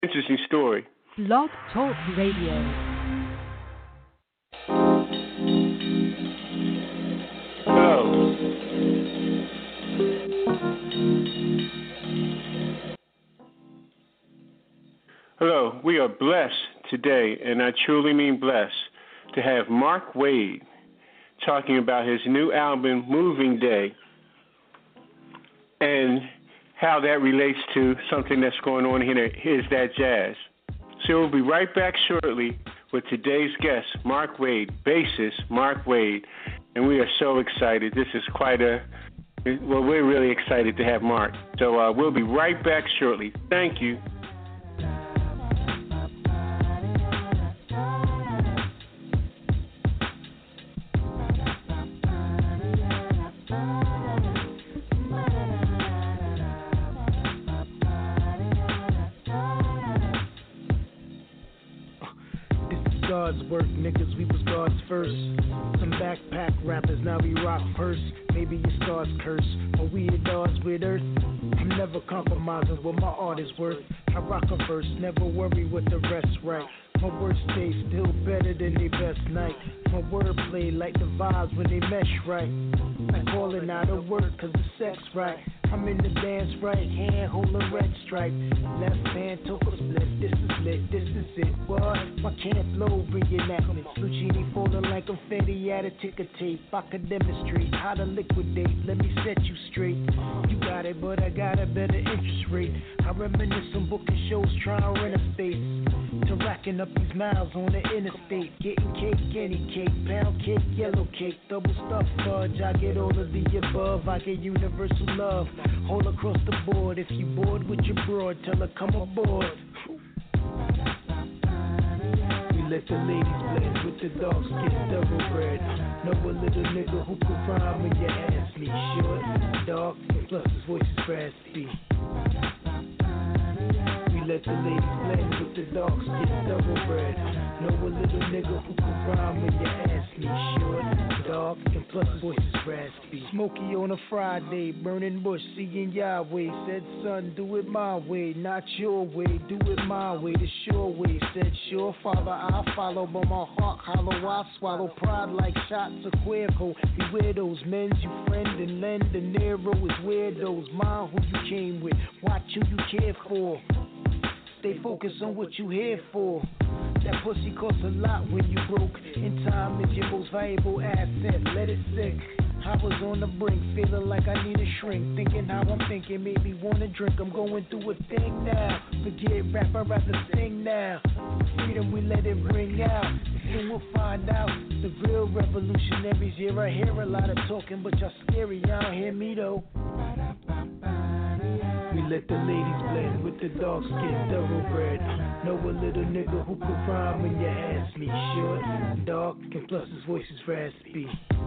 Interesting story. Blog Talk Radio. Hello. Hello. We are blessed today, and I truly mean blessed, to have Mark Wade talking about his new album, Moving Day, and how that relates to something that's going on here. Here's That Jazz. So we'll be right back shortly with today's guest, Mark Wade, bassist Mark Wade, and we are so excited. This is we're really excited to have Mark. So we'll be right back shortly. Thank you. God's work, niggas, we was God's first. Some backpack rappers, now we rock purse. Maybe your stars curse, or we at odds with earth. I'm never compromising what my art is worth. I rock a verse, never worry what the rest right. My words stay still better than they best night. My wordplay like the vibes when they mesh right. I call it out of word cause the sex right. I'm in the dance right hand, hold a red stripe. Left hand took a split, this is lit, this is it. What? My can't flow, reenactment. Lucini falling like confetti at a ticker tape. I can demonstrate how to liquidate, let me set you straight. You got it, but I got a better interest rate. I reminisce on booking shows, trying to rent a space. To racking up these miles on the interstate. Getting cake, any cake, pound cake, yellow cake, double stuffed fudge. I get all of the above, I get universal love. All across the board, if you bored with your broad, tell her come aboard. We let the ladies blend with the dark skin thoroughbred. Know a little nigga who could rhyme when you ask me. Short, dark, and plus his voice is raspy. Let the ladies blend with the dark skin thoroughbred. Know a little nigga who can rhyme when you ask me. Short, dark, and plus his voice is raspy. Smokey on a Friday, burning bush, seeing Yahweh. Said son, do it my way, not your way. Do it my way, the sure way. Said sure father, I follow, but my heart hollow. I swallow pride like shots of Cuervo. Beware those men you friend and lend. The Nero is weirdos. Mind who you came with, watch who you care for. Stay focused on what you here for. That pussy costs a lot when you broke. And time is your most valuable asset. Let it sink. I was on the brink, feeling like I need a shrink. Thinking how I'm thinking, made me wanna drink. I'm going through a thing now. Forget rap, I'd rather sing now. Freedom, we let it ring out. Soon we'll find out the real revolutionaries. Here I hear a lot of talking, but y'all scary. Y'all don't hear me though. We let the ladies blend with the dark skin thoroughbred. Know a little nigga who could rhyme when you ask me. Short, dark, and plus his voice is raspy.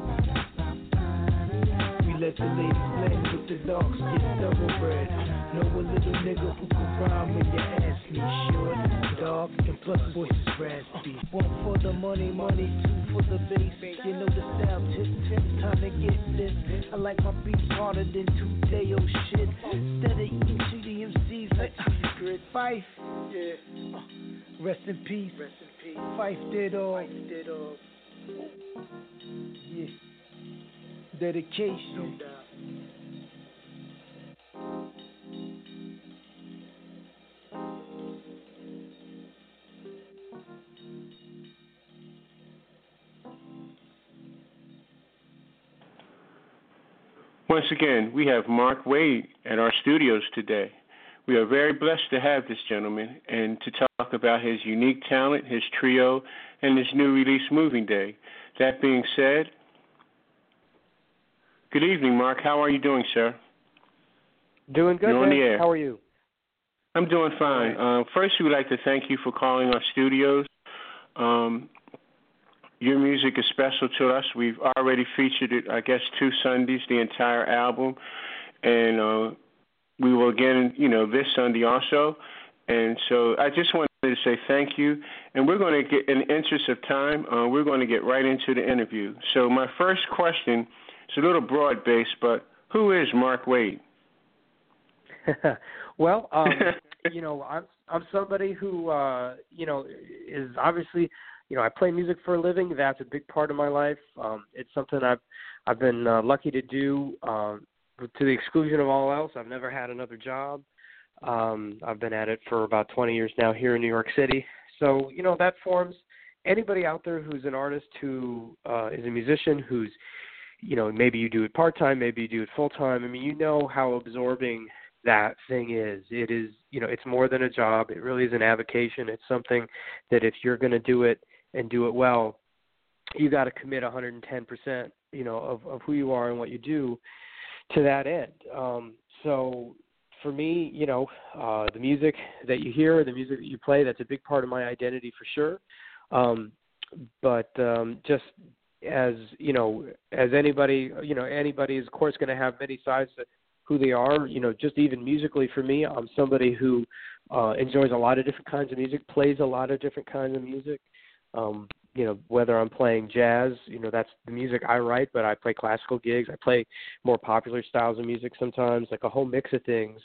We let the ladies blend with the dark skin thoroughbred. Know a little nigga who could rhyme when you ask me. Short, dark, and plus his voice is raspy. One for the money, two for the bass. You know the style, tip, time to get this. I like my beats harder than 2-day old shit. Instead of eating shitty MCs like Fife. Yeah. Rest in peace. Fife did all. Yeah. Dedication. No doubt. Once again, we have Mark Wade at our studios today. We are very blessed to have this gentleman and to talk about his unique talent, his trio, and his new release, Moving Day. That being said, good evening, Mark. How are you doing, sir? Doing good, You're on man. the air. How are you? I'm doing fine. First, we would like to thank you for calling our studios. Your music is special to us. We've already featured it, I guess, 2 Sundays, the entire album. And we will again, this Sunday also. And so I just wanted to say thank you. And we're going to get, in the interest of time, we're going to get right into the interview. So my first question is a little broad-based, but who is Mark Wade? Well, I'm somebody who is obviously, I play music for a living. That's a big part of my life. It's something I've been lucky to do to the exclusion of all else. I've never had another job. I've been at it for about 20 years now here in New York City. So, that forms anybody out there who's an artist, who is a musician, who's, maybe you do it part-time, maybe you do it full-time. I mean, you know how absorbing that thing is. It is, it's more than a job. It really is an avocation. It's something that if you're going to do it and do it well, you got to commit 110%, of who you are and what you do to that end. So for me, the music that you hear, the music that you play, that's a big part of my identity for sure. But just as anybody, anybody is of course going to have many sides to who they are. Just even musically for me, I'm somebody who enjoys a lot of different kinds of music, plays a lot of different kinds of music. Whether I'm playing jazz, that's the music I write, but I play classical gigs. I play more popular styles of music sometimes, like a whole mix of things.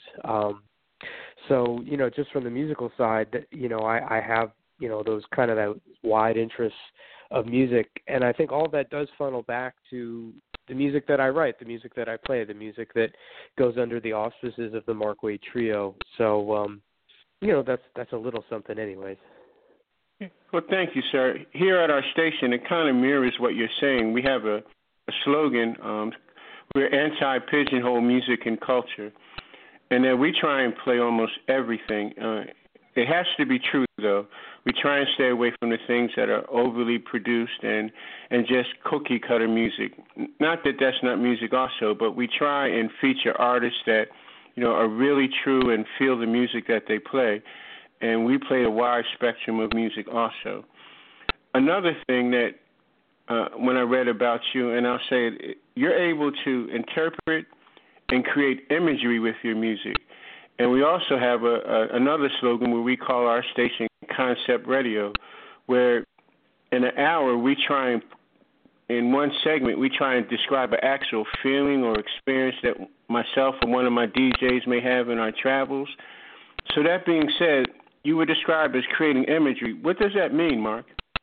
So, just from the musical side, I have, those kind of that wide interests of music. And I think all of that does funnel back to the music that I write, the music that I play, the music that goes under the auspices of the Mark Waid Trio. So, that's a little something anyways. Well, thank you, sir. Here at our station, it kind of mirrors what you're saying. We have a slogan, we're anti-pigeonhole music and culture, and then we try and play almost everything. It has to be true, though. We try and stay away from the things that are overly produced and just cookie-cutter music. Not that that's not music also, but we try and feature artists that, are really true and feel the music that they play. And we play a wide spectrum of music also. Another thing that when I read about you, and I'll say it, you're able to interpret and create imagery with your music. And we also have another slogan where we call our station Concept Radio, where in an hour we try and, in one segment, we try and describe an actual feeling or experience that myself or one of my DJs may have in our travels. So that being said, you were described as creating imagery. What does that mean, Mark?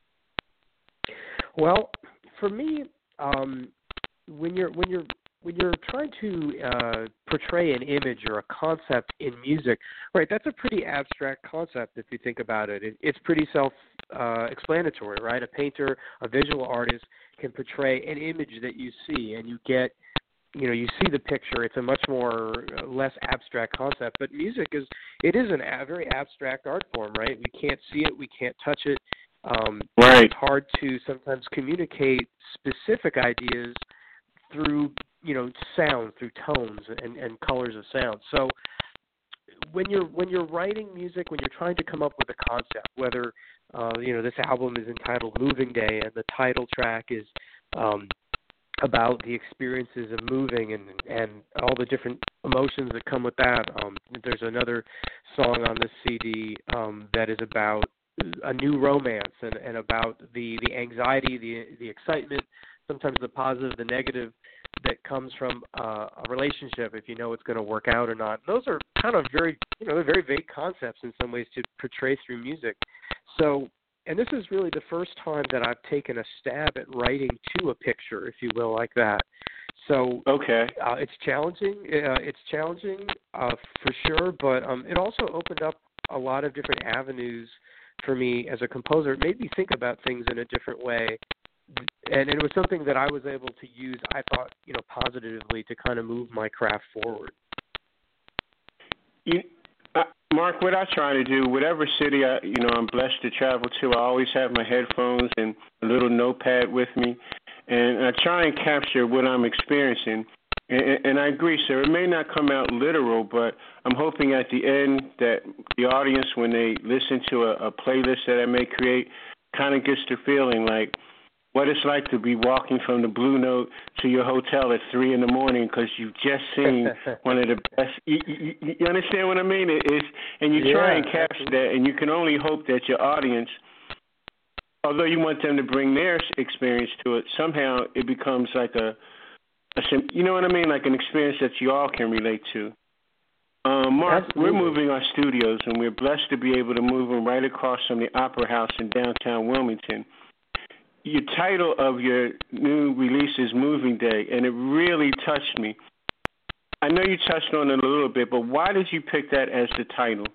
Well, for me, when you're trying to portray an image or a concept in music, right? That's a pretty abstract concept if you think about it. It's pretty self-explanatory, right? A painter, a visual artist can portray an image that you see, and you get. You see the picture. It's a much less abstract concept. But music is a very abstract art form, right? We can't see it. We can't touch it. Right. It's hard to sometimes communicate specific ideas through, sound, through tones and colors of sound. So when you're writing music, when you're trying to come up with a concept, whether this album is entitled Moving Day and the title track is about the experiences of moving and all the different emotions that come with that. There's another song on this CD that is about a new romance and about the anxiety, the excitement, sometimes the positive, the negative that comes from a relationship, if you know it's going to work out or not. Those are kind of very vague concepts in some ways to portray through music. So, and this is really the first time that I've taken a stab at writing to a picture, if you will, like that. So okay, it's challenging. It's challenging for sure, but it also opened up a lot of different avenues for me as a composer. It made me think about things in a different way, and it was something that I was able to use, I thought, positively to kind of move my craft forward. Mark, what I try to do, whatever city I'm blessed to travel to, I always have my headphones and a little notepad with me, and I try and capture what I'm experiencing. And I agree, sir. It may not come out literal, but I'm hoping at the end that the audience, when they listen to a playlist that I may create, kind of gets the feeling like what it's like to be walking from the Blue Note to your hotel at 3 a.m. because you've just seen one of the best. You understand what I mean? And you try and capture that, and you can only hope that your audience, although you want them to bring their experience to it, somehow it becomes like you know what I mean, like an experience that you all can relate to. Mark, Absolutely. we're moving our studios, and we're blessed to be able to move them right across from the Opera House in downtown Wilmington. Your title of your new release is Moving Day, and it really touched me. I know you touched on it a little bit, but why did you pick that as the title?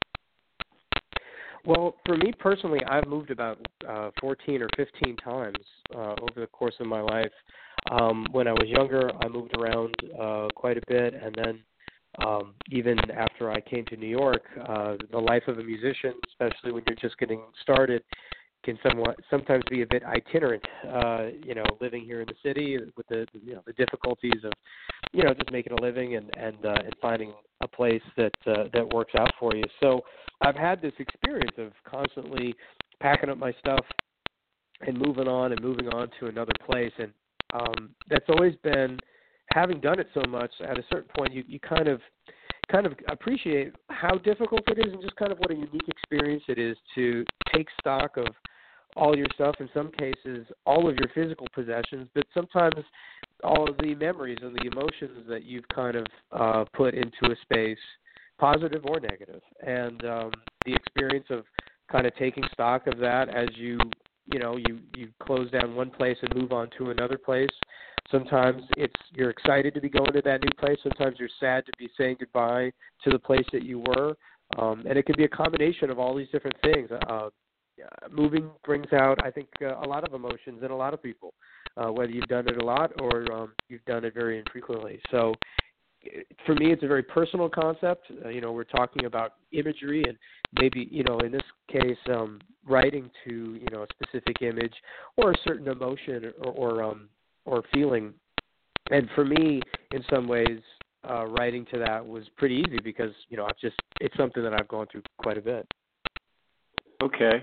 Well, for me personally, I've moved about 14 or 15 times over the course of my life. When I was younger, I moved around quite a bit, and then even after I came to New York, the life of a musician, especially when you're just getting started, can sometimes be a bit itinerant. Living here in the city with the difficulties of just making a living and finding a place that works out for you. So I've had this experience of constantly packing up my stuff and moving on to another place, and that's always been, having done it so much, at a certain point you kind of appreciate how difficult it is and just kind of what a unique experience it is to take stock of all your stuff, in some cases all of your physical possessions, but sometimes all of the memories and the emotions that you've kind of put into a space, positive or negative. And the experience of kind of taking stock of that as you close down one place and move on to another place. Sometimes you're excited to be going to that new place. Sometimes you're sad to be saying goodbye to the place that you were. And it can be a combination of all these different things. Moving brings out, I think, a lot of emotions in a lot of people, whether you've done it a lot or you've done it very infrequently. So for me, it's a very personal concept. We're talking about imagery and maybe, in this case, writing to, a specific image or a certain emotion or feeling. And for me, in some ways, writing to that was pretty easy because, it's something that I've gone through quite a bit. Okay.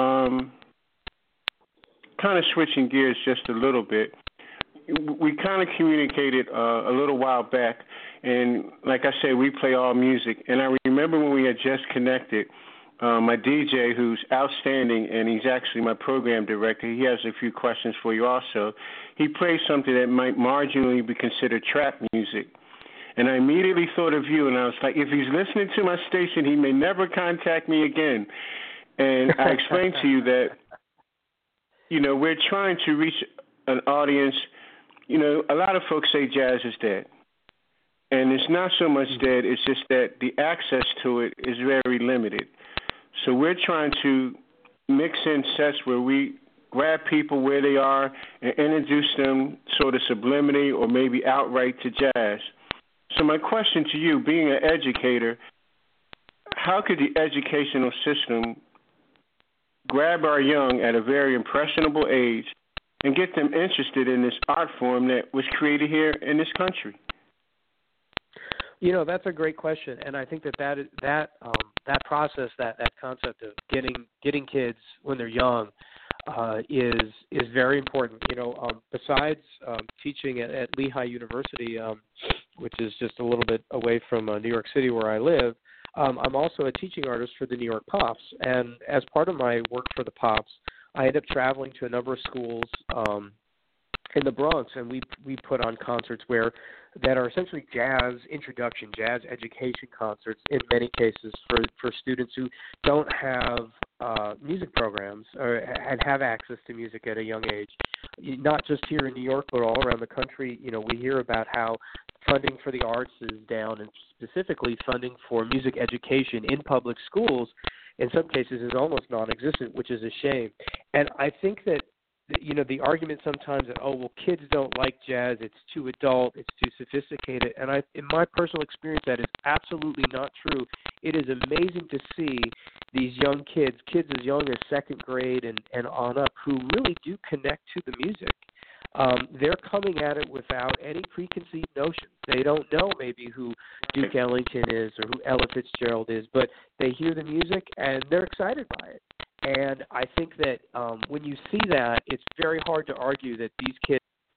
Kind of switching gears just a little bit. We kind of communicated a little while back, and like I said, we play all music. And I remember when we had just connected, my DJ, who's outstanding, and he's actually my program director, he has a few questions for you also. He played something that might marginally be considered trap music. And I immediately thought of you, and I was like, if he's listening to my station, he may never contact me again. And I explained to you that, we're trying to reach an audience. A lot of folks say jazz is dead. And it's not so much dead, it's just that the access to it is very limited. So we're trying to mix in sets where we grab people where they are and introduce them sort of subliminally or maybe outright to jazz. So my question to you, being an educator, how could the educational system grab our young at a very impressionable age and get them interested in this art form that was created here in this country? That's a great question, and I think that process, that concept of getting kids when they're young, is very important. Besides teaching at Lehigh University, which is just a little bit away from New York City where I live, I'm also a teaching artist for the New York Pops, and as part of my work for the Pops, I end up traveling to a number of schools in the Bronx, and we put on concerts that are essentially jazz introduction, jazz education concerts in many cases for students who don't have music programs and have access to music at a young age. Not just here in New York, but all around the country. We hear about how funding for the arts is down, and specifically funding for music education in public schools in some cases is almost non-existent, which is a shame. And I think that the argument sometimes that, kids don't like jazz, it's too adult, it's too sophisticated, and in my personal experience, that is absolutely not true. It is amazing to see these young kids as young as second grade and on up, who really do connect to the music. They're coming at it without any preconceived notions. They don't know maybe who Duke Ellington is or who Ella Fitzgerald is, but they hear the music and they're excited by it. And I think that when you see that, it's very hard to argue that these kids.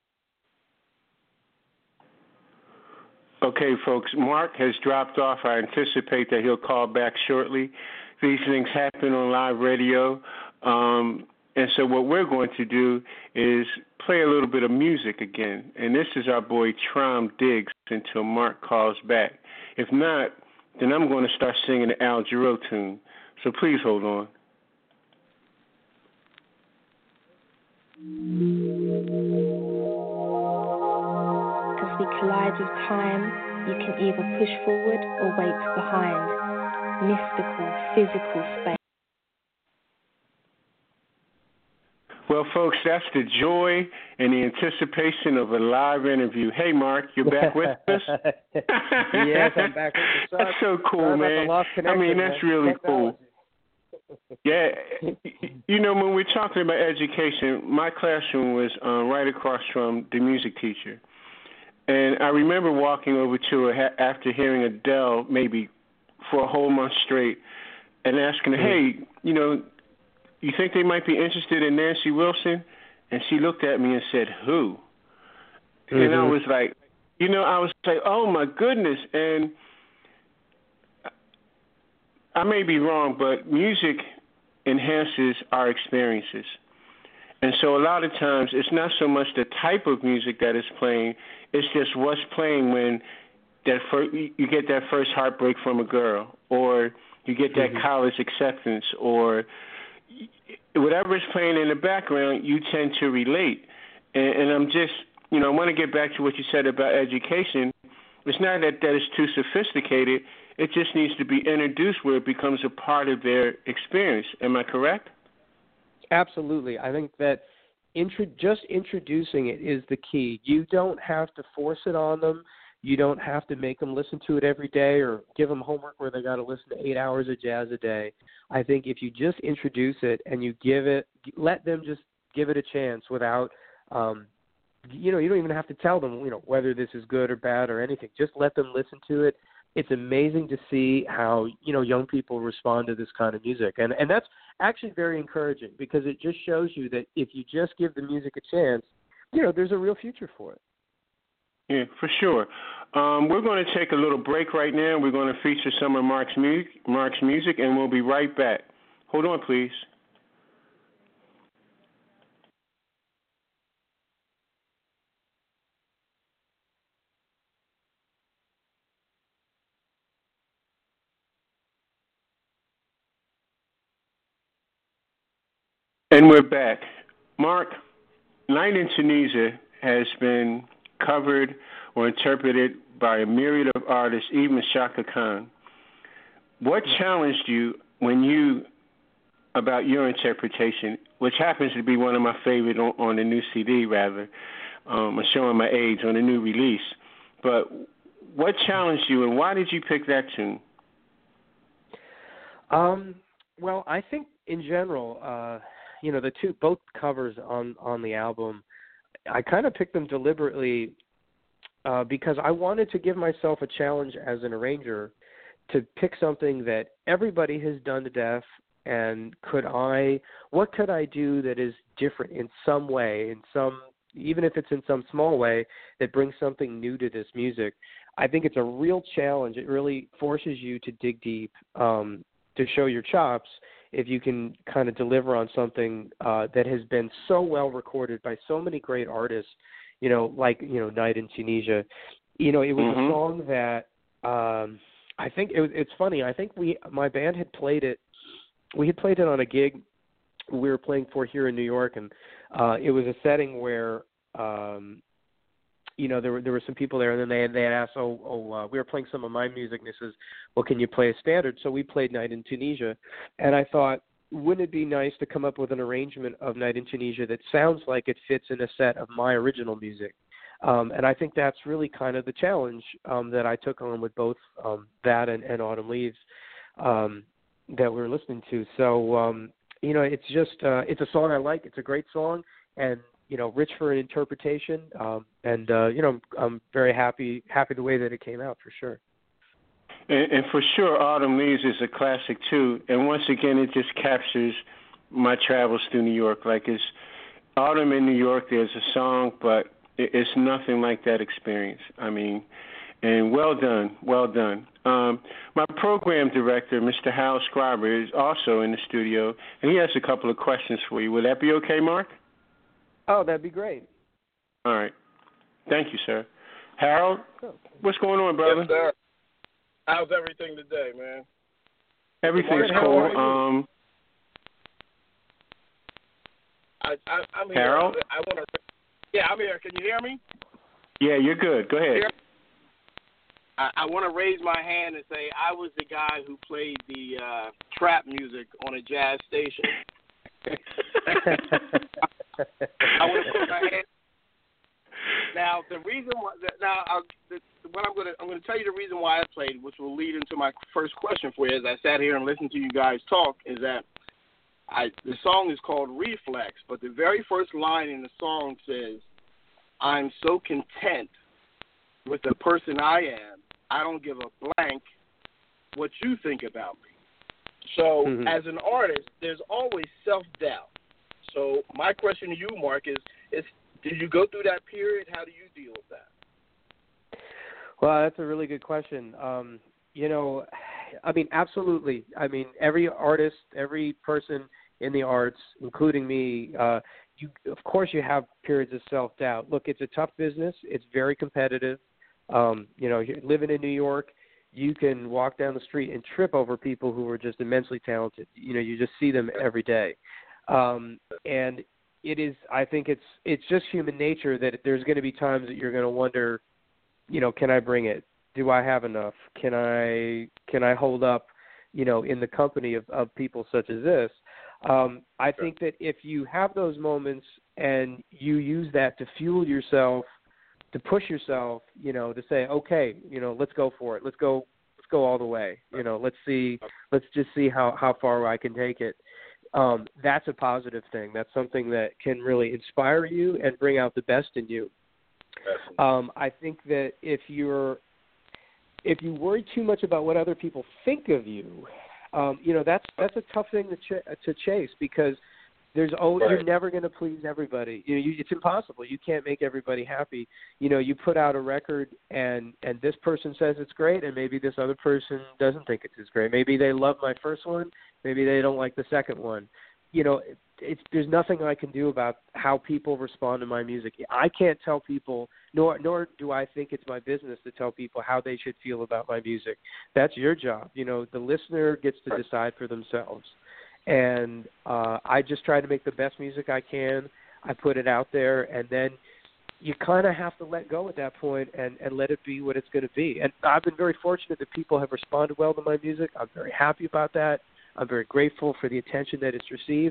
Okay, folks, Mark has dropped off. I anticipate that he'll call back shortly. These things happen on live radio. And so what we're going to do is play a little bit of music again. And this is our boy Traum Diggs until Mark calls back. If not, then I'm going to start singing the Al Jarreau tune. So please hold on. As we collide with time, you can either push forward or wait behind. Mystical, physical space. Well, folks, that's the joy and the anticipation of a live interview. Hey, Mark, you're back with us? Yes, I'm back with you. That's so cool, man. I mean, that's really cool. Yeah, you know, when we're talking about education, my classroom was right across from the music teacher. And I remember walking over to her after hearing Adele maybe for a whole month straight and asking her, hey, you know, you think they might be interested in Nancy Wilson? And she looked at me and said, who? And I was like, oh, my goodness. And I may be wrong, but music enhances our experiences. And so a lot of times it's not so much the type of music that is playing, it's just what's playing when you get that first heartbreak from a girl, or you get that college acceptance, or whatever is playing in the background, you tend to relate. And I'm just, I want to get back to what you said about education. It's not that it's too sophisticated. It just needs to be introduced where it becomes a part of their experience. Am I correct? Absolutely. I think that just introducing it is the key. You don't have to force it on them. You don't have to make them listen to it every day or give them homework where they got to listen to 8 hours of jazz a day. I think if you just introduce it and you let them just give it a chance without, you don't even have to tell them, whether this is good or bad or anything. Just let them listen to it. It's amazing to see how, young people respond to this kind of music. And that's actually very encouraging because it just shows you that if you just give the music a chance, there's a real future for it. Yeah, for sure. We're going to take a little break right now. We're going to feature some of Mark's music, and we'll be right back. Hold on, please. And we're back. Mark, Night in Tunisia has been covered or interpreted by a myriad of artists, even Chaka Khan. What challenged you about your interpretation, which happens to be one of my favorite on the new CD, rather? I'm showing my age, on the new release. But what challenged you, and why did you pick that tune? Well, I think in general, both covers on the album, I kind of picked them deliberately because I wanted to give myself a challenge as an arranger to pick something that everybody has done to death, and what could I do that is different in some way, even if it's in some small way, that brings something new to this music. I think it's a real challenge. It really forces you to dig deep, to show your chops, if you can kind of deliver on something that has been so well recorded by so many great artists, like Night in Tunisia. It was a song that I think it's funny. I think my band had played it. We had played it on a gig we were playing for here in New York, and it was a setting where there were some people there, and then they had asked, we were playing some of my music, and they says, well, can you play a standard? So we played Night in Tunisia, and I thought, wouldn't it be nice to come up with an arrangement of Night in Tunisia that sounds like it fits in a set of my original music? And I think that's really kind of the challenge that I took on with both that and Autumn Leaves that we were listening to. So, it's just it's a song I like. It's a great song, and rich for an interpretation. I'm very happy the way that it came out, for sure. And for sure, Autumn Leaves is a classic too. And once again, it just captures my travels through New York. Like, it's Autumn in New York. There's a song, but it's nothing like that experience. I mean, and well done. My program director, Mr. Hal Scriber, is also in the studio, and he has a couple of questions for you. Would that be okay, Mark? Oh, that'd be great. All right. Thank you, sir. Harold, what's going on, brother? Yes, sir. How's everything today, man? Everything's cool. I'm here. Harold? I'm here. Can you hear me? Yeah, you're good. Go ahead. I want to raise my hand and say I was the guy who played the trap music on a jazz station. I want to put my hand. Now the reason why. I'm going to tell you the reason why I played, which will lead into my first question for you. As I sat here and listened to you guys talk, is that the song is called Reflex, but the very first line in the song says, "I'm so content with the person I am. I don't give a blank what you think about me." So as an artist, there's always self-doubt. So my question to you, Mark, is did you go through that period? How do you deal with that? Well, that's a really good question. Absolutely. Every artist, every person in the arts, including me, of course you have periods of self-doubt. Look, it's a tough business. It's very competitive. Living in New York, you can walk down the street and trip over people who are just immensely talented. You just see them every day. And it is, I think it's just human nature that there's going to be times that you're going to wonder, can I bring it? Do I have enough? Can I hold up, in the company of people such as this? I think that if you have those moments and you use that to fuel yourself, to push yourself, to say, okay, let's go for it. Let's go all the way. Let's just see how far I can take it. That's a positive thing. That's something that can really inspire you and bring out the best in you. I think that if you worry too much about what other people think of you, that's a tough thing to chase, because you're never going to please everybody. It's impossible. You can't make everybody happy. You put out a record and this person says it's great, and maybe this other person doesn't think it's as great. Maybe they love my first one. Maybe they don't like the second one. There's nothing I can do about how people respond to my music. I can't tell people, nor do I think it's my business to tell people how they should feel about my music. That's your job. The listener gets to decide for themselves. And I just try to make the best music I can. I put it out there, and then you kind of have to let go at that point and let it be what it's going to be. And I've been very fortunate that people have responded well to my music. I'm very happy about that. I'm very grateful for the attention that it's received.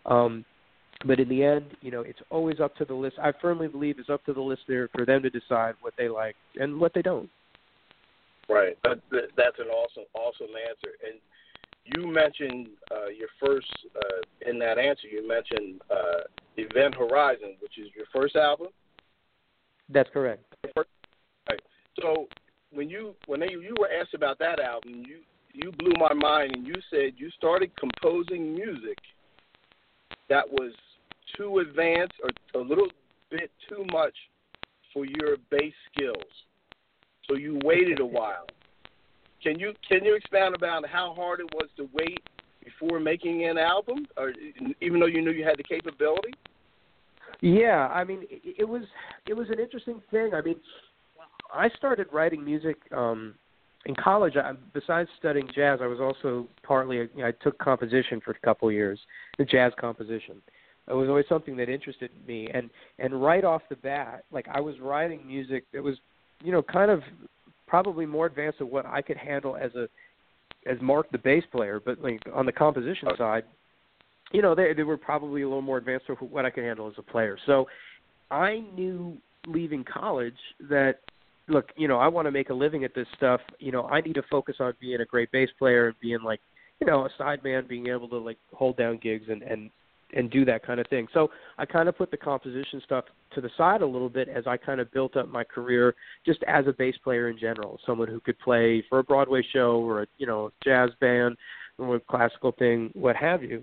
But in the end, it's always up to the listener. I firmly believe it's up to the listener for them to decide what they like and what they don't. Right. That's an awesome answer. And you mentioned your first, in that answer, you mentioned Event Horizon, which is your first album? That's correct. Right. So when you were asked about that album, you blew my mind, and you said you started composing music that was too advanced or a little bit too much for your bass skills. So you waited a while. Can you expound about how hard it was to wait before making an album, or even though you knew you had the capability? Yeah, it was an interesting thing. I started writing music in college. Besides studying jazz, I was also I took composition for a couple of years, the jazz composition. It was always something that interested me, and right off the bat, I was writing music that was, kind of probably more advanced than what I could handle as Mark the bass player, but on the composition side, they were probably a little more advanced for what I could handle as a player. So I knew leaving college that, look, I want to make a living at this stuff. I need to focus on being a great bass player and being a sideman, being able to hold down gigs and do that kind of thing. So I kind of put the composition stuff to the side a little bit as I kind of built up my career just as a bass player in general, someone who could play for a Broadway show or a jazz band or a classical thing, what have you.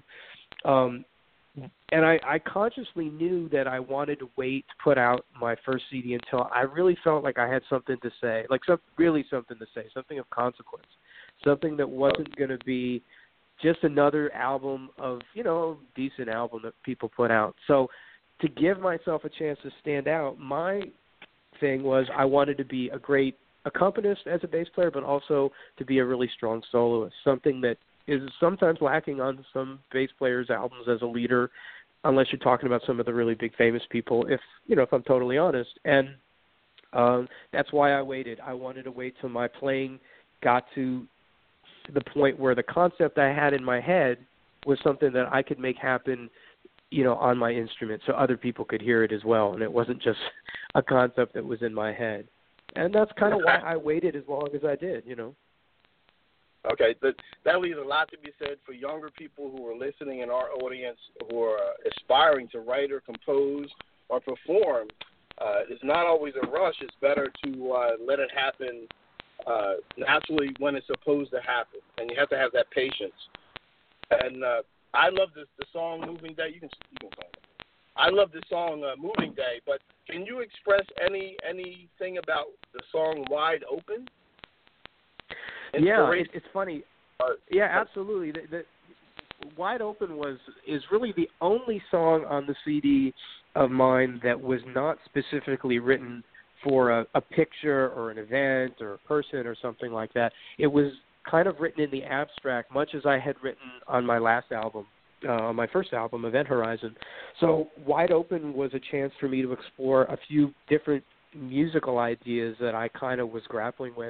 And I consciously knew that I wanted to wait to put out my first CD until I really felt like I had something to say, something to say, something of consequence, something that wasn't going to be just another album of, decent album that people put out. So to give myself a chance to stand out, my thing was I wanted to be a great accompanist as a bass player, but also to be a really strong soloist, something that is sometimes lacking on some bass players' albums as a leader, unless you're talking about some of the really big famous people, if I'm totally honest. And that's why I waited. I wanted to wait till my playing got to the point where the concept I had in my head was something that I could make happen, on my instrument so other people could hear it as well. And it wasn't just a concept that was in my head. And that's kind of why I waited as long as I did, Okay, that leaves a lot to be said for younger people who are listening in our audience who are aspiring to write or compose or perform. It's not always a rush. It's better to let it happen naturally when it's supposed to happen, and you have to have that patience. And I love the song "Moving Day." You can sing it. I love the song "Moving Day," but can you express anything about the song "Wide Open"? Yeah, it's funny. Yeah, absolutely. The "Wide Open" is really the only song on the CD of mine that was not specifically written for a picture or an event or a person or something like that. It was kind of written in the abstract, much as I had written on my last album, my first album, Event Horizon. So "Wide Open" was a chance for me to explore a few different musical ideas that I kind of was grappling with.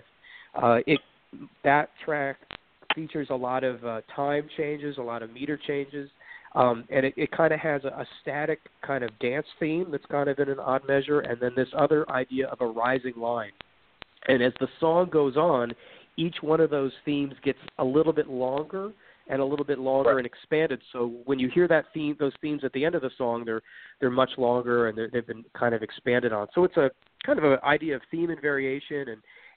That track features a lot of time changes, a lot of meter changes, and it kind of has a static kind of dance theme that's kind of in an odd measure, and then this other idea of a rising line. And as the song goes on, each one of those themes gets a little bit longer and a little bit longer and expanded. So when you hear those themes at the end of the song, they're much longer and they've been kind of expanded on. So it's a kind of an idea of theme and variation,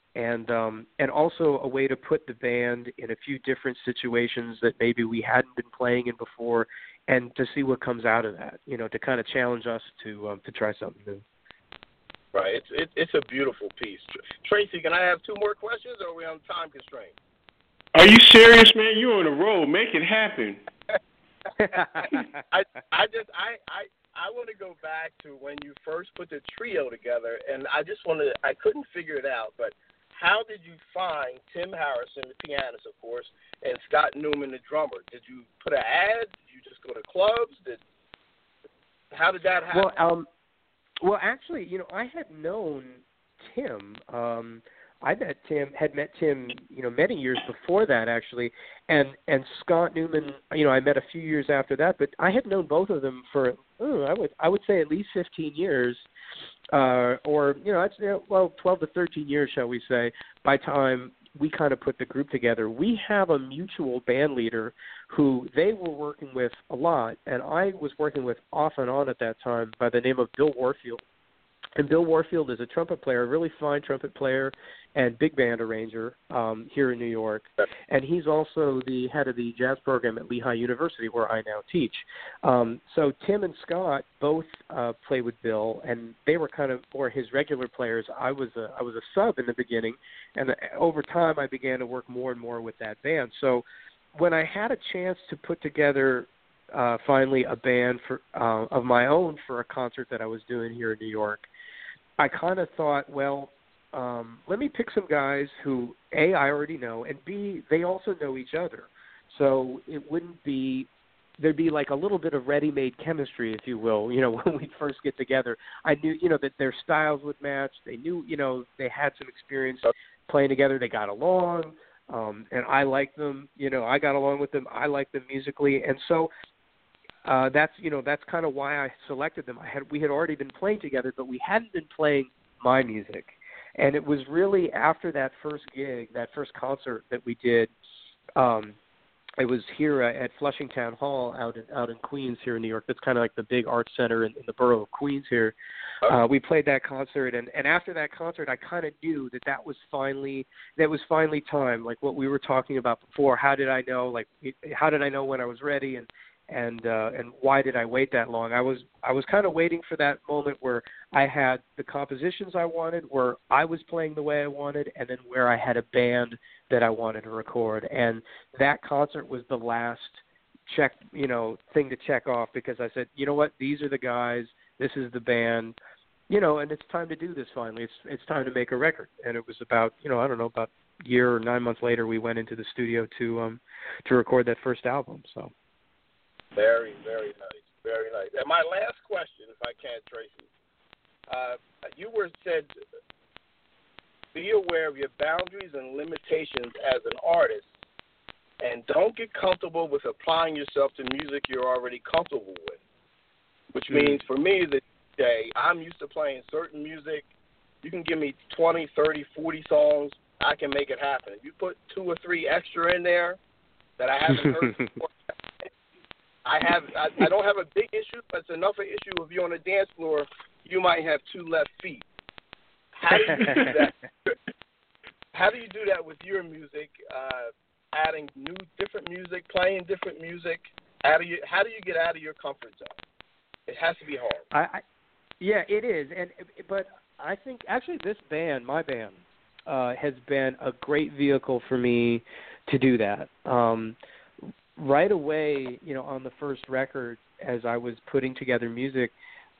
and also a way to put the band in a few different situations that maybe we hadn't been playing in before, and to see what comes out of that, to kind of challenge us to try something new. Right. It's a beautiful piece. Tracy, can I have two more questions, or are we on time constraint? Are you serious, man? You're on a roll. Make it happen. I want to go back to when you first put the trio together, and I couldn't figure it out, but how did you find Tim Harrison, the pianist, of course, and Scott Newman, the drummer? Did you put an ad? Did you just go to clubs? How did that happen? Well, actually, I had known Tim. I had met Tim, many years before that, actually, and Scott Newman, I met a few years after that. But I had known both of them for, I would say at least 15 years, or 12 to 13 years, shall we say, by time we kind of put the group together. We have a mutual band leader who they were working with a lot, and I was working with off and on at that time, by the name of Bill Warfield. And Bill Warfield is a trumpet player, a really fine trumpet player and big band arranger here in New York. And he's also the head of the jazz program at Lehigh University, where I now teach. So Tim and Scott both play with Bill, and they were kind of more his regular players. I was a sub in the beginning, and over time I began to work more and more with that band. So when I had a chance to put together finally a band of my own for a concert that I was doing here in New York, I kind of thought, let me pick some guys who, A, I already know, and B, they also know each other. So there'd be like a little bit of ready-made chemistry, if you will, when we first get together. I knew, that their styles would match. They knew, they had some experience playing together. They got along, and I liked them. I got along with them. I liked them musically. And so that's kind of why I selected them. We had already been playing together, but we hadn't been playing my music. And it was really after that first gig, that first concert that we did. It was here at Flushing Town Hall out in Queens here in New York. That's kind of like the big art center in the borough of Queens here. We played that concert, and after that concert, I kind of knew that was finally time. Like what we were talking about before. How did I know? How did I know when I was ready? And why did I wait that long? I was kind of waiting for that moment where I had the compositions I wanted, where I was playing the way I wanted, and then where I had a band that I wanted to record. And that concert was the last thing to check off, because I said, you know what, these are the guys, this is the band. and it's time to do this finally. It's time to make a record. And it was about, I don't know, about a year or 9 months later, we went into the studio to record that first album. So. Very, very nice. Very nice. And my last question, if I can, Tracy, you said, be aware of your boundaries and limitations as an artist, and don't get comfortable with applying yourself to music you're already comfortable with, which means for me, the DJ, I'm used to playing certain music. You can give me 20, 30, 40 songs, I can make it happen. If you put 2 or 3 extra in there that I haven't heard before, I don't have a big issue, but it's enough an issue if you're on the dance floor, you might have 2 left feet. How do you do that? How do you do that with your music? Adding different music, playing different music. How do you get out of your comfort zone? It has to be hard. Yeah, it is. But I think actually this band, my band, has been a great vehicle for me to do that. Right away, on the first record, as I was putting together music,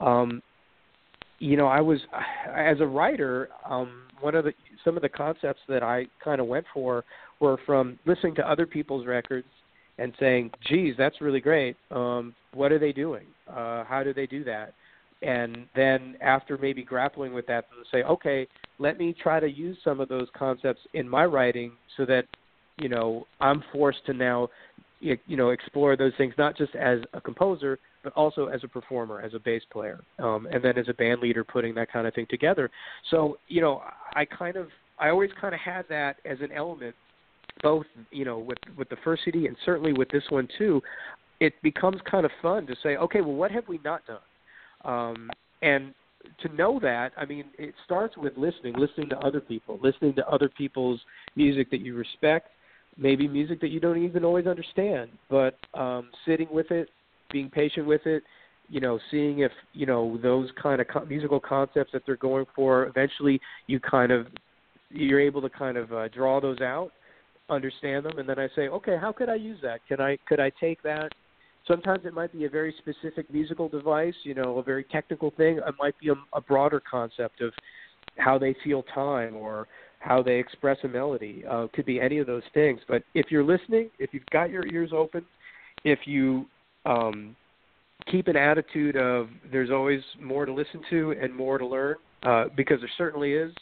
I was, as a writer, some of the concepts that I kind of went for were from listening to other people's records and saying, geez, that's really great. What are they doing? How do they do that? And then after maybe grappling with that, say, okay, let me try to use some of those concepts in my writing so that, I'm forced to now, explore those things, not just as a composer, but also as a performer, as a bass player, and then as a band leader putting that kind of thing together. So, I always kind of had that as an element, both, with the first CD and certainly with this one too. It becomes kind of fun to say, okay, well, what have we not done? And to know that, it starts with listening to other people, listening to other people's music that you respect, maybe music that you don't even always understand, but sitting with it, being patient with it, seeing if, those kind of musical concepts that they're going for, eventually you're able to kind of draw those out, understand them, and then I say, okay, how could I use that? Could I take that? Sometimes it might be a very specific musical device, a very technical thing. It might be a broader concept of how they feel time or how they express a melody. Could be any of those things. But if you're listening, if you've got your ears open, if you keep an attitude of there's always more to listen to and more to learn, because there certainly is,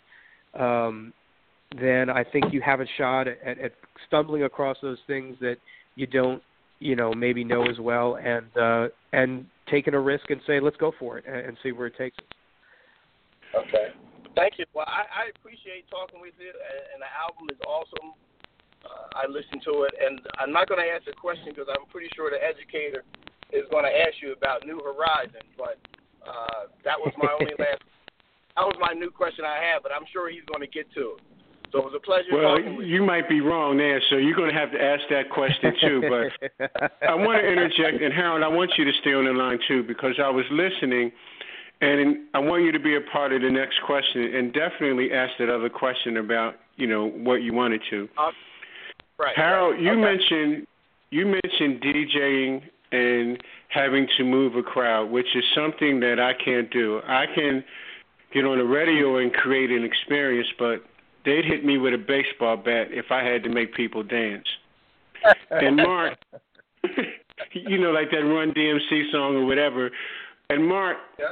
then I think you have a shot at stumbling across those things that you don't, maybe know as well, and taking a risk and say, let's go for it and see where it takes us. Okay. Thank you. Well, I appreciate talking with you, and the album is awesome. I listened to it, and I'm not going to ask a question because I'm pretty sure the educator is going to ask you about New Horizons, but that was my that was my new question I had, but I'm sure he's going to get to it. So it was a pleasure talking with you. You might be wrong there, so you're going to have to ask that question too. But I want to interject, and Harold, I want you to stay on the line too, because I was listening, and I want you to be a part of the next question, and definitely ask that other question about, what you wanted to. Right. Harold, right. you mentioned DJing and having to move a crowd, which is something that I can't do. I can get on the radio and create an experience, but they'd hit me with a baseball bat if I had to make people dance. And Mark, like that Run DMC song or whatever. And Mark,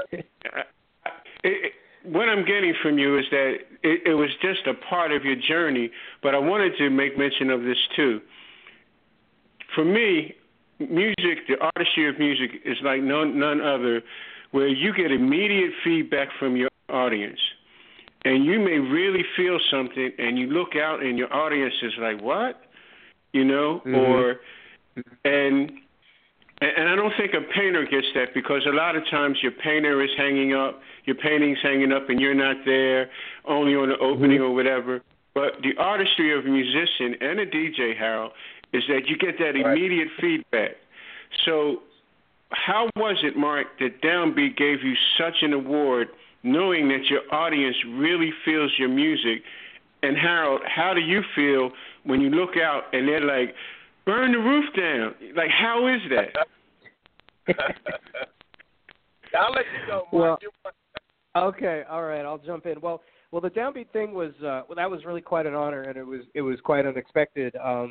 what I'm getting from you is that it was just a part of your journey, but I wanted to make mention of this too. For me, music, the artistry of music is like none other, where you get immediate feedback from your audience. And you may really feel something, and you look out, and your audience is like, "What?" or and I don't think a painter gets that, because a lot of times your painter is hanging up, your painting's hanging up, and you're not there, only on the opening or whatever. But the artistry of a musician and a DJ, Harold, is that you get that immediate feedback. So, how was it, Mark, that Downbeat gave you such an award, knowing that your audience really feels your music? And Harold, how do you feel when you look out and they're like, burn the roof down? Like, how is that? I'll let you go, Mark. Okay, all right, I'll jump in. Well, the downbeat thing was that was really quite an honor, and it was quite unexpected.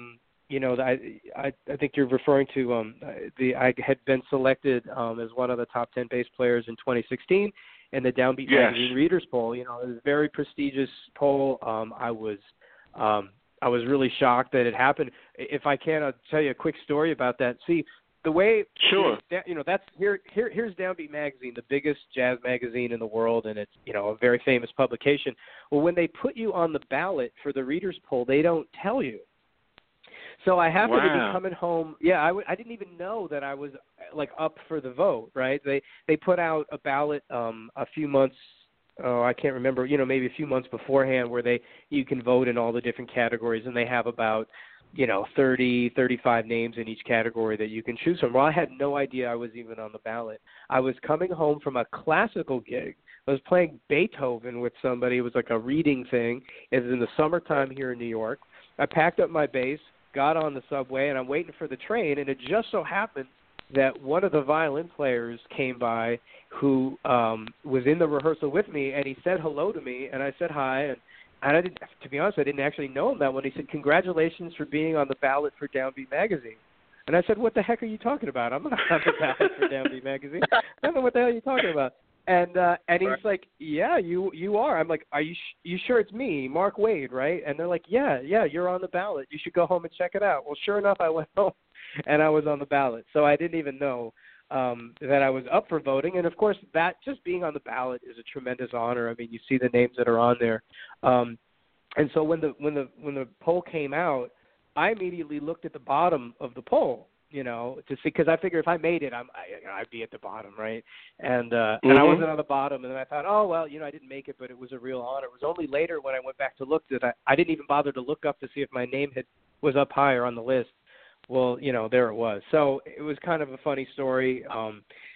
I think you're referring to I had been selected as one of the top 10 bass players in 2016 in the Downbeat Magazine Readers Poll. It was a very prestigious poll. I was really shocked that it happened. If I can, I'll tell you a quick story about that. See, the way that's here's Downbeat Magazine, the biggest jazz magazine in the world, and it's a very famous publication. Well, when they put you on the ballot for the Readers Poll, they don't tell you. So I happened to be coming home. Yeah, I didn't even know that I was up for the vote. Right? They put out a ballot a few months. Oh, I can't remember. Maybe a few months beforehand, where you can vote in all the different categories, and they have about 30, 35 names in each category that you can choose from. Well, I had no idea I was even on the ballot. I was coming home from a classical gig. I was playing Beethoven with somebody. It was like a reading thing. It was in the summertime here in New York. I packed up my bass, got on the subway, and I'm waiting for the train, and it just so happened that one of the violin players came by who was in the rehearsal with me, and he said hello to me, and I said hi, and I didn't, to be honest, I didn't actually know him that well. He said, "Congratulations for being on the ballot for Downbeat Magazine." And I said, "What the heck are you talking about? I'm not on the ballot for Downbeat Magazine. I don't know what the hell you're talking about." And he's like, "Yeah, you are." I'm like, "Are you you sure it's me, Mark Wade, right?" And they're like, "Yeah, you're on the ballot. You should go home and check it out." Well, sure enough, I went home, and I was on the ballot. So I didn't even know that I was up for voting. And of course, that just being on the ballot is a tremendous honor. I mean, you see the names that are on there. And so when the poll came out, I immediately looked at the bottom of the poll, to see, because I figured if I made it, I'd be at the bottom, right? And I wasn't on the bottom, and then I thought, oh well, I didn't make it, but it was a real honor. It was only later when I went back to look that I didn't even bother to look up to see if my name was up higher on the list. Well, there it was. So it was kind of a funny story. How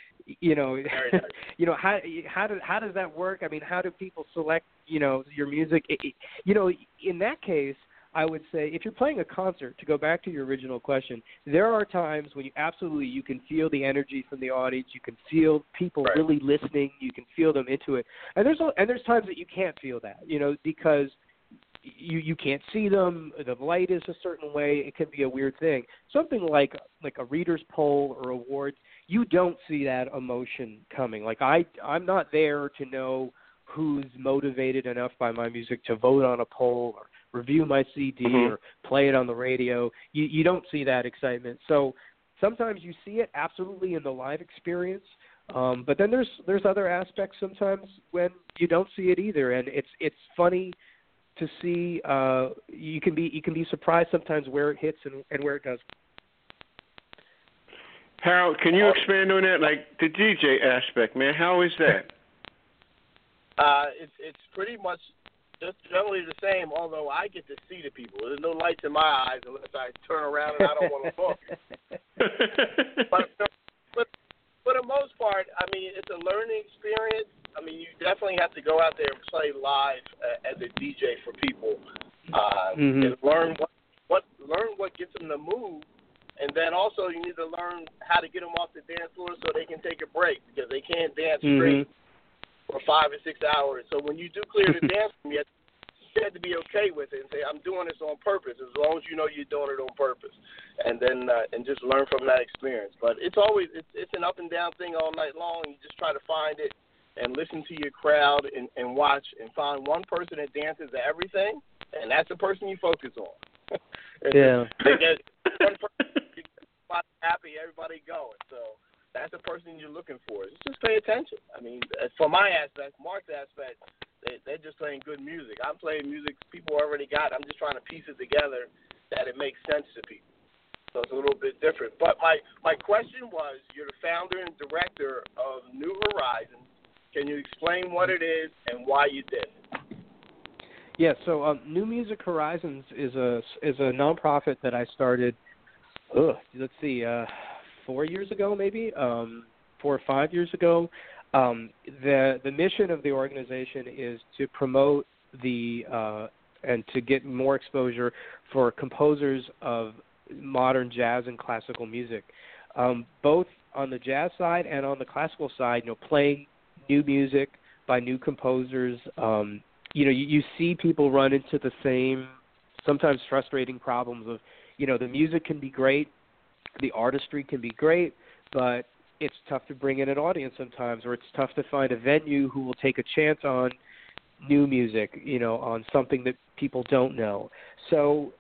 does that work? I mean, how do people select, your music? In that case, I would say if you're playing a concert, to go back to your original question, there are times when you can feel the energy from the audience. You can feel people really listening. You can feel them into it. And there's times that you can't feel that, because you can't see them. The light is a certain way. It can be a weird thing. Something like a reader's poll or award, you don't see that emotion coming. Like I'm not there to know who's motivated enough by my music to vote on a poll or review my CD or play it on the radio. You don't see that excitement. So sometimes you see it absolutely in the live experience. But then there's other aspects sometimes when you don't see it either, and it's funny to see. You can be surprised sometimes where it hits and where it doesn't. Harold, can you expand on that? Like the DJ aspect, man, how is that? It's pretty much just generally the same, although I get to see the people. There's no lights in my eyes unless I turn around and I don't want to look. but for the most part, I mean, it's a learning experience. I mean, you definitely have to go out there and play live as a DJ for people, and learn what gets them to move, and then also you need to learn how to get them off the dance floor so they can take a break, because they can't dance straight for 5 or 6 hours. So when you do clear the dance room, you have to be okay with it and say, I'm doing this on purpose, as long as you know you're doing it on purpose, and then and just learn from that experience. But it's an up and down thing all night long. You just try to find it and listen to your crowd and watch and find one person that dances to everything, and that's the person you focus on. They get one person, everybody happy, everybody going. So that's the person you're looking for. Just pay attention. I mean, for my aspect, Mark's aspect, they're just playing good music. I'm playing music people already got. I'm just trying to piece it together that it makes sense to people. So it's a little bit different. But my question was, you're the founder and director of New Horizons. Can you explain what it is and why you did it? Yeah, so New Music Horizons is a nonprofit that I started, 4 years ago, maybe 4 or 5 years ago. The mission of the organization is to promote and to get more exposure for composers of modern jazz and classical music, both on the jazz side and on the classical side. Playing new music, by new composers. You see people run into the same, sometimes frustrating problems of, the music can be great, the artistry can be great, but it's tough to bring in an audience sometimes, or it's tough to find a venue who will take a chance on new music, on something that people don't know. So,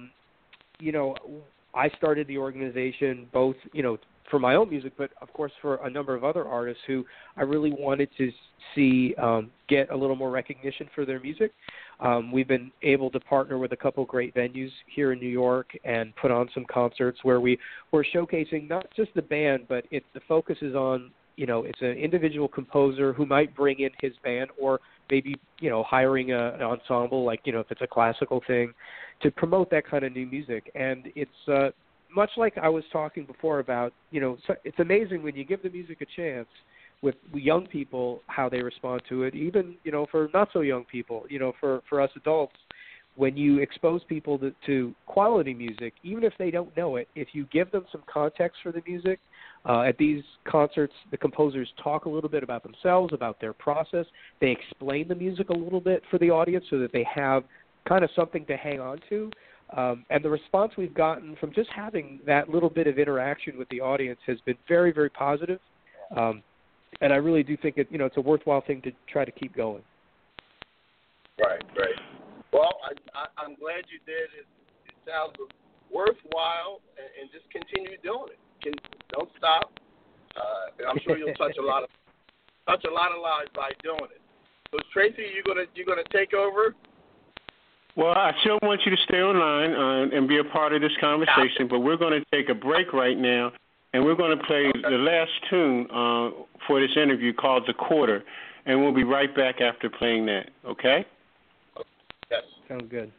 I started the organization both, for my own music, but of course for a number of other artists who I really wanted to see get a little more recognition for their music. We've been able to partner with a couple great venues here in New York and put on some concerts where we're showcasing not just the band, but the focus is on, it's an individual composer who might bring in his band, or maybe, hiring an ensemble, like, if it's a classical thing, to promote that kind of new music. And it's much like I was talking before about, it's amazing when you give the music a chance with young people, how they respond to it, even, for not so young people, for us adults, when you expose people to quality music, even if they don't know it, if you give them some context for the music, at these concerts, the composers talk a little bit about themselves, about their process. They explain the music a little bit for the audience so that they have kind of something to hang on to. And the response we've gotten from just having that little bit of interaction with the audience has been very, very positive. And I really do think it's a worthwhile thing to try to keep going. Right. Well, I'm glad you did. It sounds worthwhile, and just continue doing it. Don't stop. I'm sure you'll touch a lot of lives by doing it. So Tracy, you're gonna take over. Well, I still want you to stay online and be a part of this conversation, but we're going to take a break right now, and we're going to play the last tune for this interview called The Quarter, and we'll be right back after playing that, okay? Yes. Sounds good.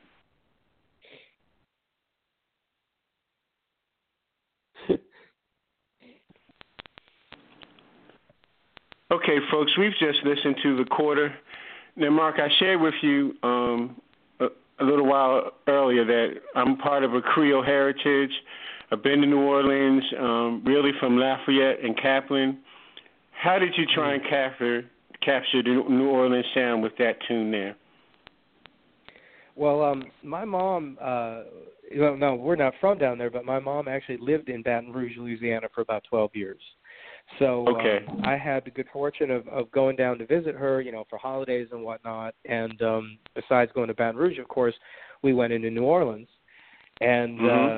Okay, folks, we've just listened to The Quarter. Now, Mark, I shared with you a little while earlier that I'm part of a Creole heritage. I've been to New Orleans, really from Lafayette and Kaplan. How did you try and capture the New Orleans sound with that tune there? Well, my mom, no, we're not from down there, but my mom actually lived in Baton Rouge, Louisiana for about 12 years. So okay. I had the good fortune of going down to visit her, for holidays and whatnot. And besides going to Baton Rouge, of course, we went into New Orleans. And,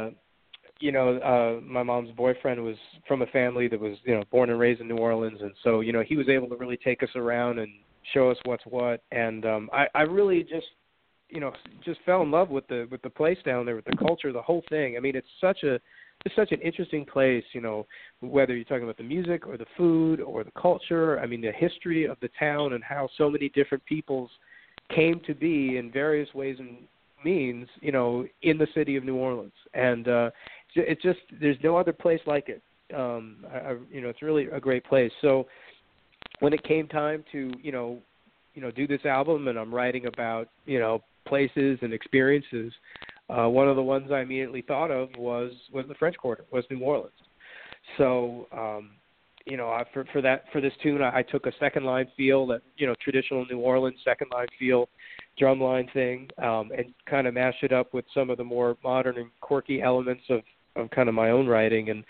my mom's boyfriend was from a family that was, born and raised in New Orleans. And so, he was able to really take us around and show us what's what. And I really just fell in love with the place down there, with the culture, the whole thing. I mean, it's such an interesting place, whether you're talking about the music or the food or the culture. I mean, the history of the town and how so many different peoples came to be in various ways and means, in the city of New Orleans. And it's just, there's no other place like it. It's really a great place. So when it came time to, do this album, and I'm writing about, places and experiences, one of the ones I immediately thought of was the French Quarter, was New Orleans. So, for this tune, I took a second line feel, that traditional New Orleans second line feel, drum line thing, and kind of mashed it up with some of the more modern and quirky elements of kind of my own writing, and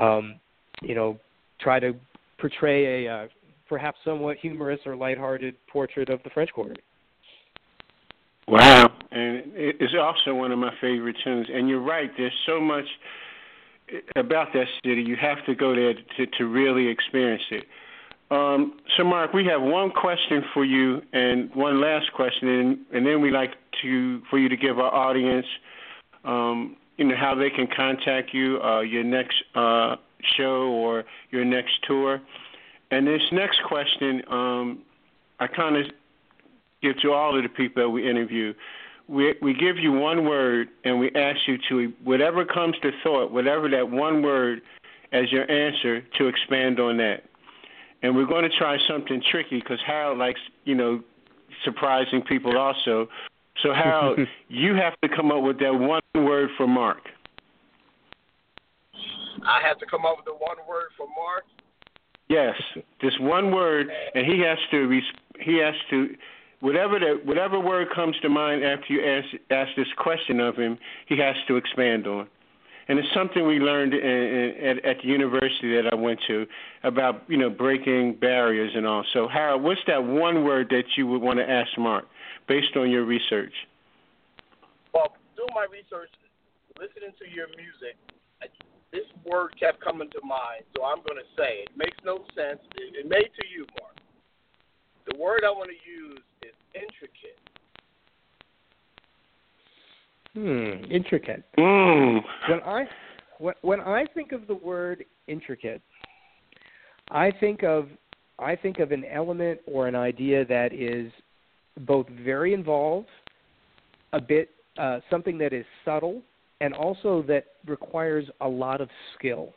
try to portray a perhaps somewhat humorous or lighthearted portrait of the French Quarter. Wow. And it's also one of my favorite tunes. And you're right, there's so much about that city. You have to go there to really experience it. So, Mark, we have one question for you and one last question, and then we'd like for you to give our audience, how they can contact you, your next show or your next tour. And this next question, I kind of give to all of the people that we interview. We give you one word, and we ask you to, whatever comes to thought, whatever that one word as your answer, to expand on that. And we're going to try something tricky because Harold likes, surprising people also. So, Harold, you have to come up with that one word for Mark. I have to come up with the one word for Mark? Yes, just one word, and he has to he has to, whatever word comes to mind after you ask this question of him, he has to expand on. And it's something we learned at the university that I went to about, breaking barriers and all. So, Harold, what's that one word that you would want to ask Mark based on your research? Well, doing my research, listening to your music, this word kept coming to mind, so I'm going to say it. It makes no sense. It may to you, Mark. The word I want to use is intricate. Intricate. When I think of the word intricate, I think of an element or an idea that is both very involved, a bit something that is subtle, and also that requires a lot of skill.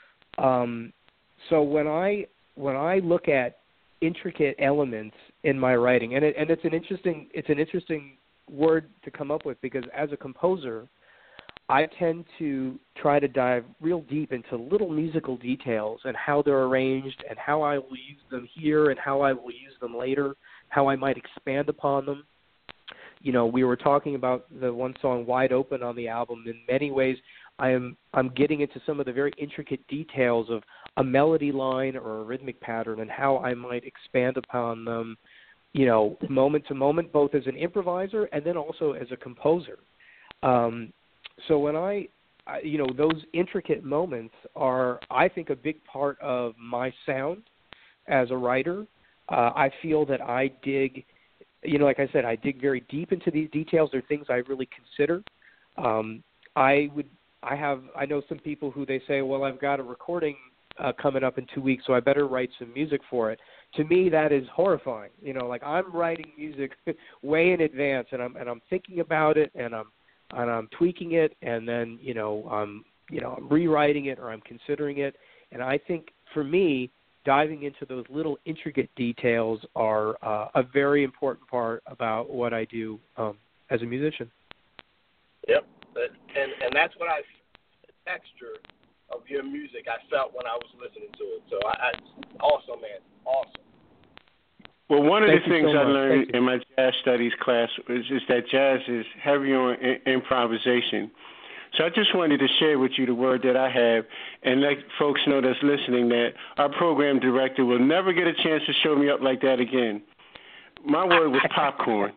So when I look at intricate elements in my writing, and it's an interesting word to come up with, because as a composer, I tend to try to dive real deep into little musical details and how they're arranged and how I will use them here and how I will use them later, how I might expand upon them. We were talking about the one song Wide Open on the album. In many ways, I'm getting into some of the very intricate details of a melody line or a rhythmic pattern and how I might expand upon them, moment to moment, both as an improviser and then also as a composer. So when those intricate moments are, I think, a big part of my sound as a writer. I feel that I dig, like I said, I dig very deep into these details. They're things I really consider. I know some people who they say, well, I've got a recording coming up in 2 weeks, so I better write some music for it. To me, that is horrifying. I'm writing music way in advance, and I'm thinking about it, and I'm tweaking it, and then I'm rewriting it, or I'm considering it. And I think for me, diving into those little intricate details are a very important part about what I do as a musician. Yep, and that's what the texture of your music I felt when I was listening to it. So awesome, man, awesome. Well, one of the things I learned in my jazz studies class is that jazz is heavy on improvisation. So I just wanted to share with you the word that I have and let folks know that's listening that our program director will never get a chance to show me up like that again. My word was popcorn.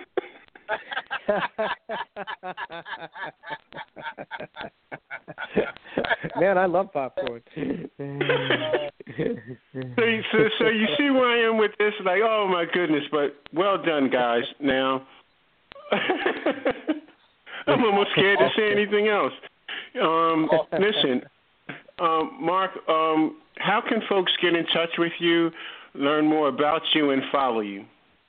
Man, I love popcorn. So you see where I am with this? Like, oh, my goodness, but well done, guys. Now, I'm almost scared to say anything else. Listen, Mark, how can folks get in touch with you, learn more about you, and follow you?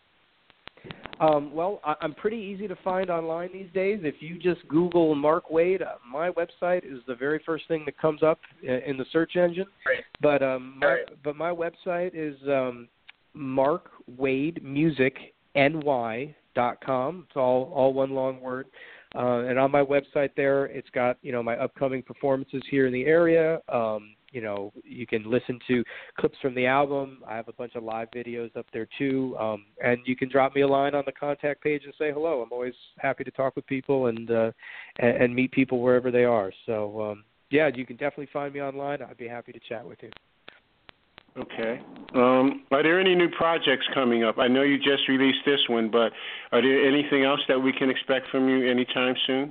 Well, I'm pretty easy to find online these days. If you just Google Mark Wade, my website is the very first thing that comes up in the search engine. Great. But my website is markwademusicny.com. It's all one long word. And on my website there, it's got my upcoming performances here in the area. You can listen to clips from the album. I have a bunch of live videos up there too. And you can drop me a line on the contact page and say hello. I'm always happy to talk with people and meet people wherever they are. So, you can definitely find me online. I'd be happy to chat with you. Okay. Are there any new projects coming up? I know you just released this one, but are there anything else that we can expect from you anytime soon?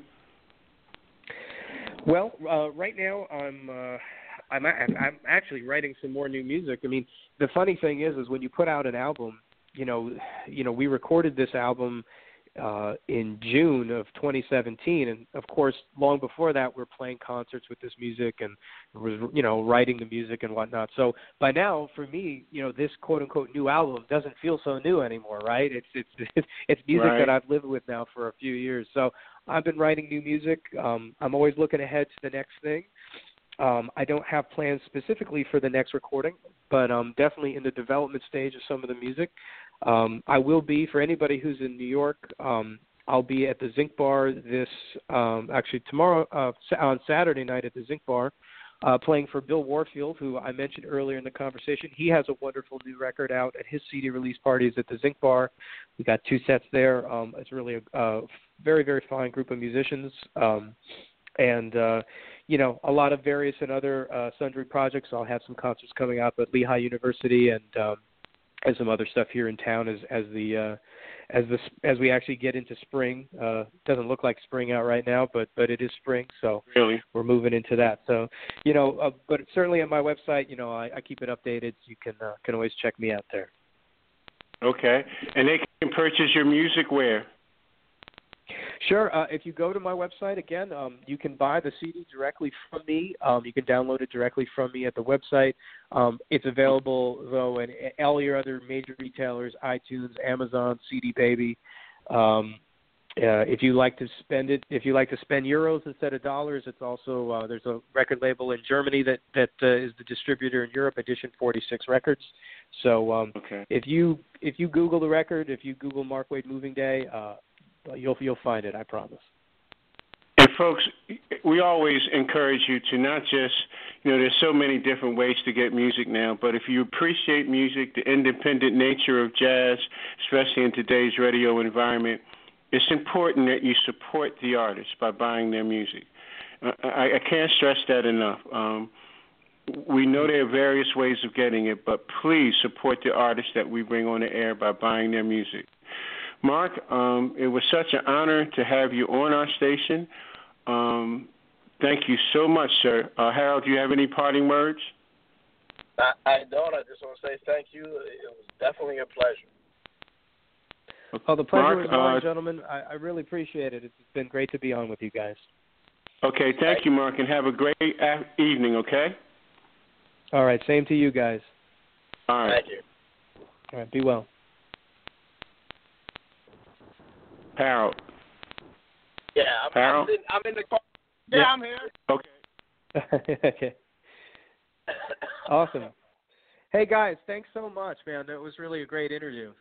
Well, right now I'm actually writing some more new music. I mean, the funny thing is when you put out an album, we recorded this album in June of 2017, and of course, long before that, we're playing concerts with this music and writing the music and whatnot. So by now, for me, this quote unquote new album doesn't feel so new anymore, right? It's music right. that I've lived with now for a few years. So I've been writing new music. I'm always looking ahead to the next thing. I don't have plans specifically for the next recording, but definitely in the development stage of some of the music. I will be, for anybody who's in New York, I'll be at the Zinc Bar tomorrow, on Saturday night at the Zinc Bar. playing for Bill Warfield, who I mentioned earlier in the conversation. He has a wonderful new record out at his CD release parties at the Zinc Bar. We got 2 sets there. It's really a very, very fine group of musicians. And a lot of various and other sundry projects. I'll have some concerts coming up at Lehigh University and some other stuff here in town as we actually get into spring. Doesn't look like spring out right now, but it is spring, so really? We're moving into that. So but certainly at my website, I keep it updated. So you can always check me out there. Okay, and they can purchase your music where? Sure. If you go to my website, again, you can buy the CD directly from me. You can download it directly from me at the website. It's available, though, in all your other major retailers, iTunes, Amazon, CD Baby. If you like to spend euros instead of dollars, it's also there's a record label in Germany that is the distributor in Europe, Edition 46 Records. So okay. If you Google the record, if you Google Mark Waid Moving Day, you'll find it, I promise. And folks, we always encourage you to not just, there's so many different ways to get music now, but if you appreciate music, the independent nature of jazz, especially in today's radio environment, it's important that you support the artists by buying their music. I can't stress that enough. We know there are various ways of getting it, but please support the artists that we bring on the air by buying their music. Mark, it was such an honor to have you on our station. Thank you so much, sir. Harold, do you have any parting words? I don't. I just want to say thank you. It was definitely a pleasure. Oh, the pleasure Mark, was mine, gentlemen. I really appreciate it. It's been great to be on with you guys. Okay, thank you, Mark, and have a great evening, okay? All right, same to you guys. All right. Thank you. All right, be well. Harold. Yeah, Harold? I'm in the car. Yeah, I'm here. Okay. Okay. Awesome. Hey, guys, thanks so much, man. That was really a great interview.